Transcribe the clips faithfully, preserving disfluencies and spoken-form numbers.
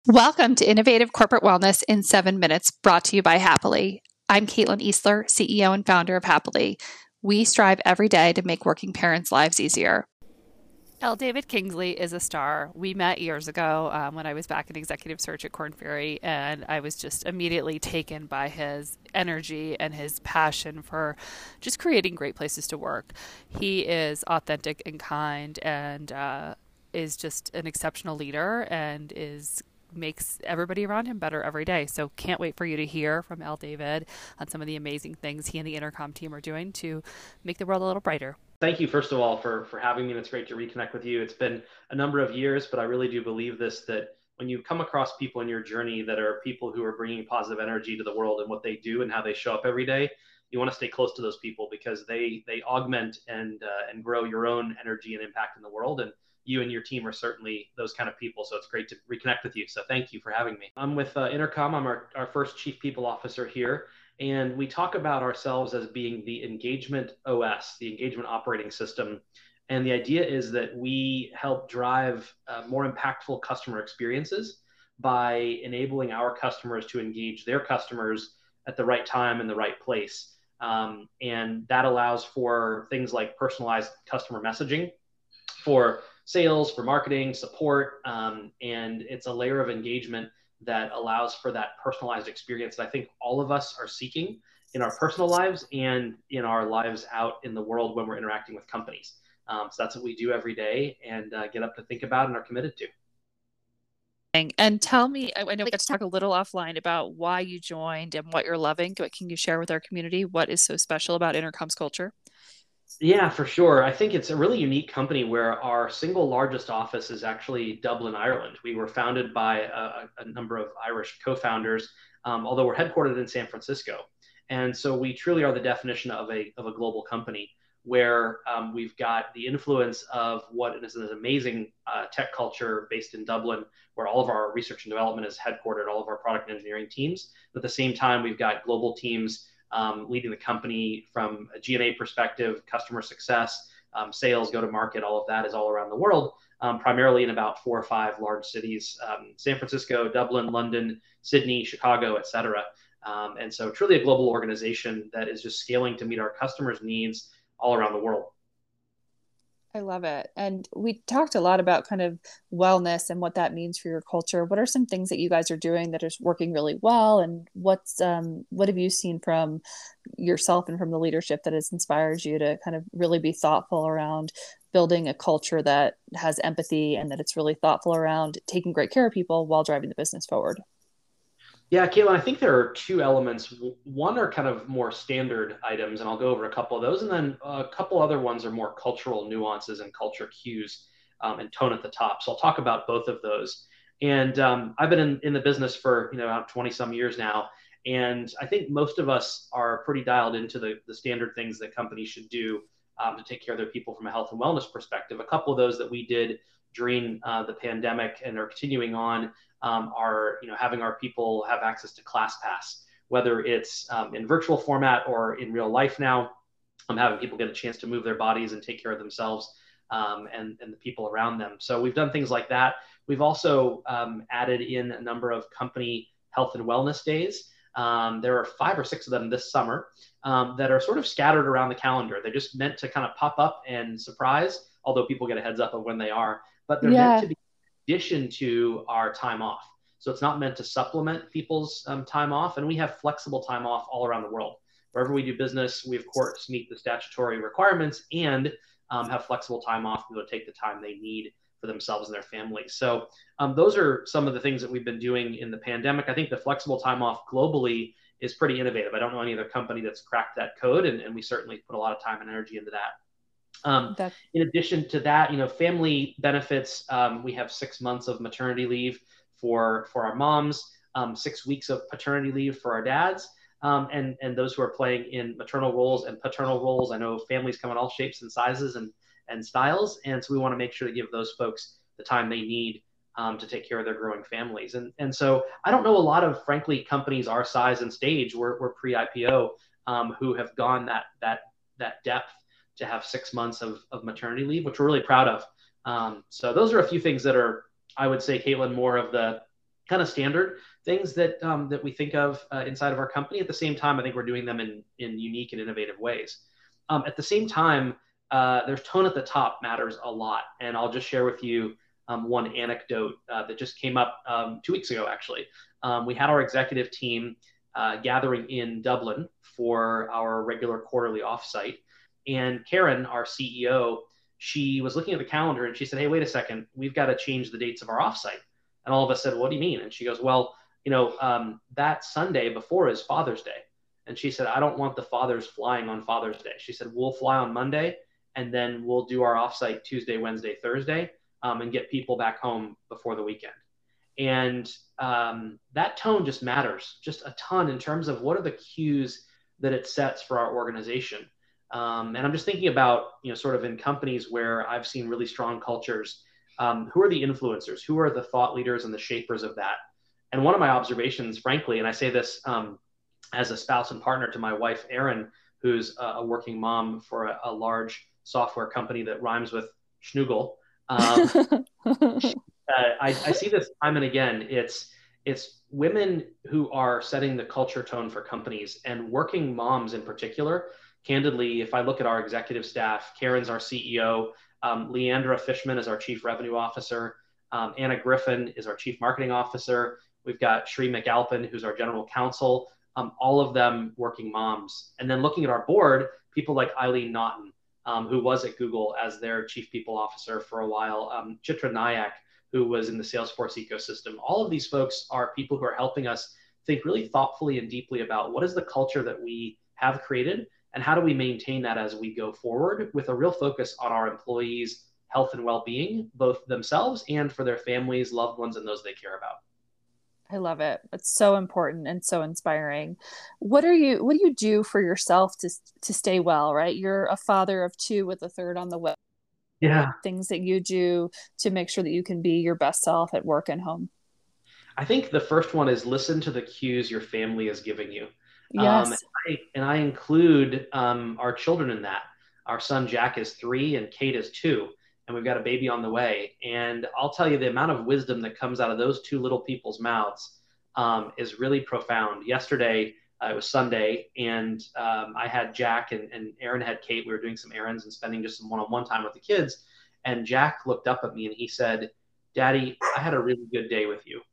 Welcome to Innovative Corporate Wellness in seven minutes, brought to you by Happily. I'm Caitlin Eastler, C E O and founder of Happily. We strive every day to make working parents' lives easier. L. David Kingsley is a star. We met years ago um, when I was back in executive search at Korn Ferry, and I was just immediately taken by his energy and his passion for just creating great places to work. He is authentic and kind and uh, is just an exceptional leader and is makes everybody around him better every day. So can't wait for you to hear from L. David on some of the amazing things he and the Intercom team are doing to make the world a little brighter. Thank you, first of all, for, for having me. And it's great to reconnect with you. It's been a number of years, but I really do believe this, that when you come across people in your journey that are people who are bringing positive energy to the world and what they do and how they show up every day, you want to stay close to those people because they they augment and uh, and grow your own energy and impact in the world. And you and your team are certainly those kind of people. So it's great to reconnect with you. So thank you for having me. I'm with uh, Intercom. I'm our, our first chief people officer here. And we talk about ourselves as being the engagement O S, the engagement operating system. And the idea is that we help drive uh, more impactful customer experiences by enabling our customers to engage their customers at the right time and the right place. Um, and that allows for things like personalized customer messaging for sales, for marketing, support, um, and it's a layer of engagement that allows for that personalized experience that I think all of us are seeking in our personal lives and in our lives out in the world when we're interacting with companies. Um, so that's what we do every day and uh, get up to think about and are committed to. And tell me, I know we got to talk a little offline about why you joined and what you're loving. What can you share with our community? What is so special about Intercom's culture? Yeah, for sure. I think it's a really unique company where our single largest office is actually Dublin, Ireland. We were founded by a, a number of Irish co-founders, um, although we're headquartered in San Francisco. And so we truly are the definition of a, of a global company where um, we've got the influence of what is an amazing uh, tech culture based in Dublin, where all of our research and development is headquartered, all of our product and engineering teams. But at the same time, we've got global teams um, leading the company from a G and A perspective, customer success, um, sales, go to market, all of that is all around the world, um, primarily in about four or five large cities, um, San Francisco, Dublin, London, Sydney, Chicago, et cetera. Um, and so truly a global organization that is just scaling to meet our customers' needs all around the world. I love it. And we talked a lot about kind of wellness and what that means for your culture. What are some things that you guys are doing that is working really well? And what's um, what have you seen from yourself and from the leadership that has inspired you to kind of really be thoughtful around building a culture that has empathy and that it's really thoughtful around taking great care of people while driving the business forward? Yeah, Caitlin, I think there are two elements. One are kind of more standard items, and I'll go over a couple of those. And then a couple other ones are more cultural nuances and culture cues um, and tone at the top. So I'll talk about both of those. And um, I've been in, in the business for, you know, about twenty some years now. And I think most of us are pretty dialed into the, the standard things that companies should do um, to take care of their people from a health and wellness perspective. A couple of those that we did during uh, the pandemic and are continuing on um, are, you know, having our people have access to ClassPass, whether it's um, in virtual format or in real life now. I'm having people get a chance to move their bodies and take care of themselves um, and, and the people around them. So we've done things like that. We've also um, added in a number of company health and wellness days. Um, there are five or six of them this summer um, that are sort of scattered around the calendar. They're just meant to kind of pop up and surprise, although people get a heads up of when they are, but they're meant Yeah. to be in addition to our time off. So it's not meant to supplement people's um, time off. And we have flexible time off all around the world. Wherever we do business, we of course meet the statutory requirements and um, have flexible time off to take the time they need for themselves and their families. So um, those are some of the things that we've been doing in the pandemic. I think the flexible time off globally is pretty innovative. I don't know any other company that's cracked that code, and, and we certainly put a lot of time and energy into that. Um, That in addition to that, you know, family benefits, um, we have six months of maternity leave for for our moms, um, six weeks of paternity leave for our dads, um, and and those who are playing in maternal roles and paternal roles. I know families come in all shapes and sizes and and styles, and so we want to make sure to give those folks the time they need um, to take care of their growing families. And and so I don't know a lot of, frankly, companies our size and stage. We're, we're pre-I P O um, who have gone that that that depth to have six months of, of maternity leave, which we're really proud of. Um, so those are a few things that are, I would say, Caitlin, more of the kind of standard things that um, that we think of uh, inside of our company. At the same time, I think we're doing them in in unique and innovative ways. Um, at the same time, uh, there's tone at the top matters a lot, and I'll just share with you um, one anecdote uh, that just came up um, two weeks ago. Actually, um, we had our executive team uh, gathering in Dublin for our regular quarterly offsite, and Karen, our C E O, she was looking at the calendar and she said, "Hey, wait a second, we've got to change the dates of our offsite." And all of us said, "What do you mean?" And she goes, "Well, you know, um, that Sunday before is Father's Day." And she said, "I don't want the fathers flying on Father's Day." She said, "We'll fly on Monday and then we'll do our offsite Tuesday, Wednesday, Thursday, um, and get people back home before the weekend." And um, that tone just matters just a ton in terms of what are the cues that it sets for our organization. Um, and I'm just thinking about, you know, sort of in companies where I've seen really strong cultures, um, who are the influencers? Who are the thought leaders and the shapers of that? And one of my observations, frankly, and I say this um, as a spouse and partner to my wife, Erin, who's a, a working mom for a, a large software company that rhymes with Schnoogle. Um, uh, I, I see this time and again. It's it's women who are setting the culture tone for companies, and working moms in particular. Candidly, if I look at our executive staff, Karen's our C E O, um, Leandra Fishman is our Chief Revenue Officer, um, Anna Griffin is our Chief Marketing Officer. We've got Sri McAlpin, who's our General Counsel, um, all of them working moms. And then looking at our board, people like Eileen Naughton, um, who was at Google as their Chief People Officer for a while, um, Chitra Nayak, who was in the Salesforce ecosystem. All of these folks are people who are helping us think really thoughtfully and deeply about what is the culture that we have created and how do we maintain that as we go forward, with a real focus on our employees' health and well-being, both themselves and for their families, loved ones, and those they care about. I love it. It's so important and so inspiring. What are you, what do you do for yourself to, to stay well, right? You're a father of two with a third on the way. Yeah. Things that you do to make sure that you can be your best self at work and home. I think the first one is listen to the cues your family is giving you. Yes. Um, and, I, and I include um, our children in that. Our son Jack is three and Kate is two, and we've got a baby on the way. And I'll tell you, the amount of wisdom that comes out of those two little people's mouths um, is really profound. Yesterday, uh, it was Sunday, and um, I had Jack and, and Erin had Kate. We were doing some errands and spending just some one-on-one time with the kids. And Jack looked up at me and he said, "Daddy, I had a really good day with you."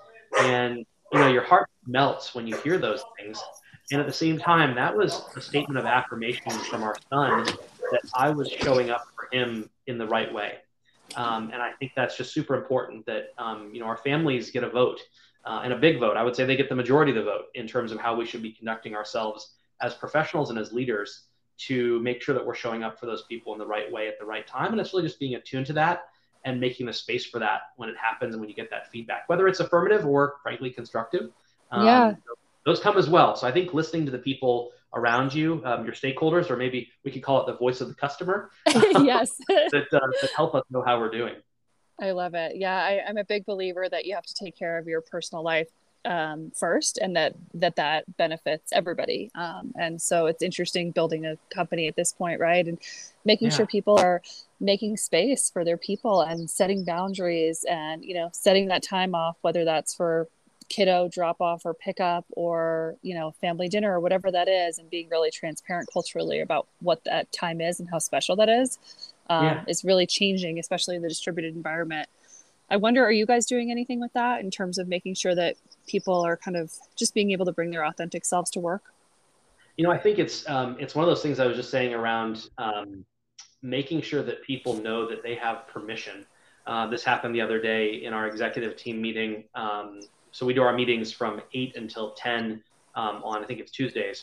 And, you know, your heart melts when you hear those things. And at the same time, that was a statement of affirmation from our son that I was showing up for him in the right way. Um, and I think that's just super important that, um, you know, our families get a vote uh, and a big vote. I would say they get the majority of the vote in terms of how we should be conducting ourselves as professionals and as leaders to make sure that we're showing up for those people in the right way at the right time. And it's really just being attuned to that and making the space for that when it happens and when you get that feedback, whether it's affirmative or frankly constructive. Um, yeah. Those come as well. So I think listening to the people around you, um, your stakeholders, or maybe we could call it the voice of the customer, yes, that, uh, that help us know how we're doing. I love it. Yeah, I, I'm a big believer that you have to take care of your personal life um, first, and that that that benefits everybody. Um, and so it's interesting building a company at this point, right? And making Yeah. sure people are making space for their people and setting boundaries, and you know, setting that time off, whether that's for kiddo drop off or pickup or, you know, family dinner or whatever that is, and being really transparent culturally about what that time is and how special that is, um, Yeah. is really changing, especially in the distributed environment. I wonder, are you guys doing anything with that in terms of making sure that people are kind of just being able to bring their authentic selves to work? You know, I think it's um, it's one of those things I was just saying around um, making sure that people know that they have permission. Uh, this happened the other day in our executive team meeting. Um, So we do our meetings from eight until ten um, on, I think it's Tuesdays.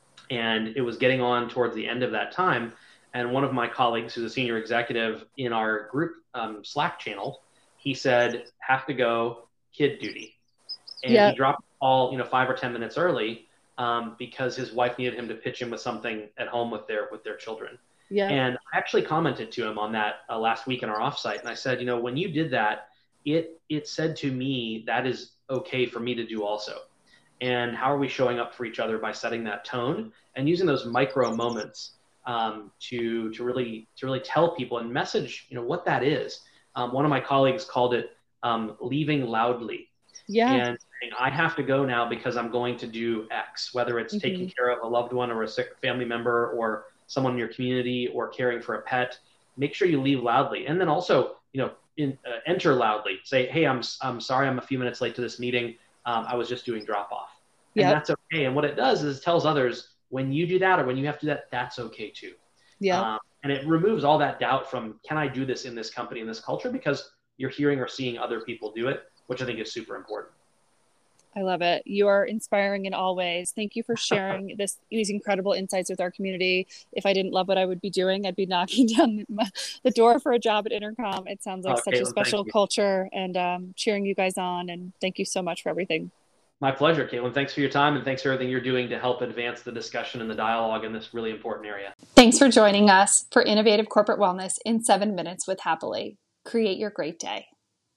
And it was getting on towards the end of that time. And one of my colleagues, who's a senior executive in our group um, Slack channel, he said, "Have to go, kid duty." And Yeah. he dropped all, you know, five or ten minutes early um, because his wife needed him to pitch in with something at home with their with their children. Yeah. And I actually commented to him on that uh, last week in our offsite. And I said, you know, when you did that, it it said to me that is okay for me to do also. And how are we showing up for each other by setting that tone and using those micro moments um, to to really to really tell people and message, you know, what that is. Um, one of my colleagues called it um, leaving loudly. Yeah. and saying, I have to go now because I'm going to do X, whether it's Mm-hmm. taking care of a loved one or a sick family member or someone in your community or caring for a pet. Make sure you leave loudly. And then also, you know, in, uh, enter loudly. Say, hey, I'm, I'm sorry I'm a few minutes late to this meeting. Um, I was just doing drop off. And Yep. that's okay. And what it does is it tells others when you do that or when you have to do that, that's okay too. Yep. Um, and it removes all that doubt from, can I do this in this company, in this culture? Because you're hearing or seeing other people do it, which I think is super important. I love it. You are inspiring in all ways. Thank you for sharing this, these incredible insights with our community. If I didn't love what I would be doing, I'd be knocking down the door for a job at Intercom. It sounds like Oh, such a Caitlin, special culture, and um, cheering you guys on. And thank you so much for everything. My pleasure, Caitlin. Thanks for your time, and thanks for everything you're doing to help advance the discussion and the dialogue in this really important area. Thanks for joining us for Innovative Corporate Wellness in seven minutes with Happily. Create your great day.